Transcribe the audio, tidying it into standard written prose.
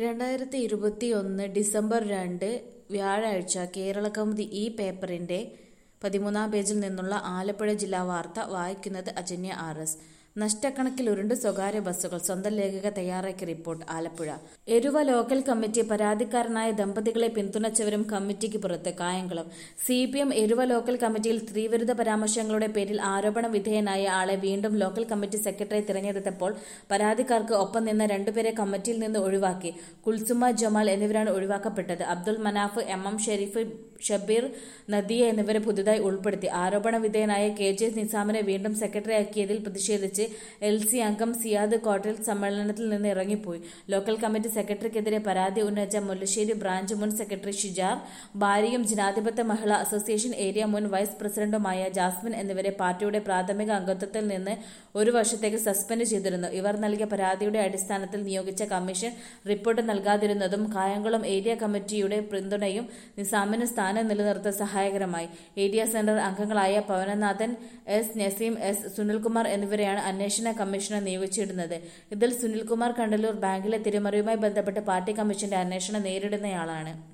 2021 December 2 വ്യാഴാഴ്ച കേരളകൗമുദി ഈ പേപ്പറിന്റെ 13-ാം പേജിൽ നിന്നുള്ള ആലപ്പുഴ ജില്ലാ വാർത്ത വായിക്കുന്നത് അജന്യ ആർ.എസ്. നഷ്ടക്കണക്കിലുരുണ്ട് സ്വകാര്യ ബസ്സുകൾ. സ്വന്തം ലേഖക തയ്യാറാക്കിയ report. Alappuzha Eruva local committee പരാതിക്കാരനായ ദമ്പതികളെ പിന്തുണച്ചവരും കമ്മിറ്റിക്ക് പുറത്ത്. കായംകുളം CPM എരുവ ലോക്കൽ കമ്മിറ്റിയിൽ സ്ത്രീവിരുദ്ധ പരാമർശങ്ങളുടെ പേരിൽ ആരോപണ വിധേയനായ ആളെ വീണ്ടും ലോക്കൽ കമ്മിറ്റി സെക്രട്ടറി തിരഞ്ഞെടുത്തപ്പോൾ പരാതിക്കാർക്ക് ഒപ്പം നിന്ന രണ്ടുപേരെ കമ്മിറ്റിയിൽ നിന്ന് ഒഴിവാക്കി. കുൽസുമ ജമാൽ എന്നിവരാണ് ഒഴിവാക്കപ്പെട്ടത്. അബ്ദുൽ മനാഫ്, MM ഷെരീഫ്, ഷബീർ, നദിയ എന്നിവരെ പുതുതായി ഉൾപ്പെടുത്തി. ആരോപണ വിധേയനായ KJ നിസാമിനെ വീണ്ടും സെക്രട്ടറിയാക്കിയതിൽ പ്രതിഷേധിച്ച് LC അംഗം സിയാദ് കോട്ടയിൽ സമ്മേളനത്തിൽ നിന്ന് ഇറങ്ങിപ്പോയി. ലോക്കൽ കമ്മിറ്റി സെക്രട്ടറിക്കെതിരെ പരാതി ഉന്നയിച്ച മുല്ലശ്ശേരി ബ്രാഞ്ച് മുൻ സെക്രട്ടറി ഷിജാർ, ഭാര്യയും ജനാധിപത്യ മഹിളാ അസോസിയേഷൻ ഏരിയ മുൻ വൈസ് പ്രസിഡന്റുമായ ജാസ്മിൻ എന്നിവരെ പാർട്ടിയുടെ പ്രാഥമിക അംഗത്വത്തിൽ നിന്ന് 1 വർഷത്തേക്ക് സസ്പെൻഡ് ചെയ്തിരുന്നു. ഇവർ നൽകിയ പരാതിയുടെ അടിസ്ഥാനത്തിൽ നിയോഗിച്ച കമ്മീഷൻ റിപ്പോർട്ട് നൽകാതിരുന്നതും കായംകുളം ഏരിയ കമ്മിറ്റിയുടെ പിന്തുണയും നിസാമിന് സ്ഥാനം നിലനിർത്താൻ സഹായകരമായി. ഏരിയ സെന്റർ അംഗങ്ങളായ പവനനാഥൻ, S നസീം, S സുനിൽകുമാർ എന്നിവരെയാണ് അന്വേഷണ കമ്മീഷണർ നിയോഗിച്ചിരുന്നത്. ഇതിൽ സുനിൽകുമാർ കണ്ടലൂർ ബാങ്കിലെ തിരിമറിയുമായി ബന്ധപ്പെട്ട് പാർട്ടി കമ്മീഷന്റെ അന്വേഷണം നേരിടുന്നയാളാണ്.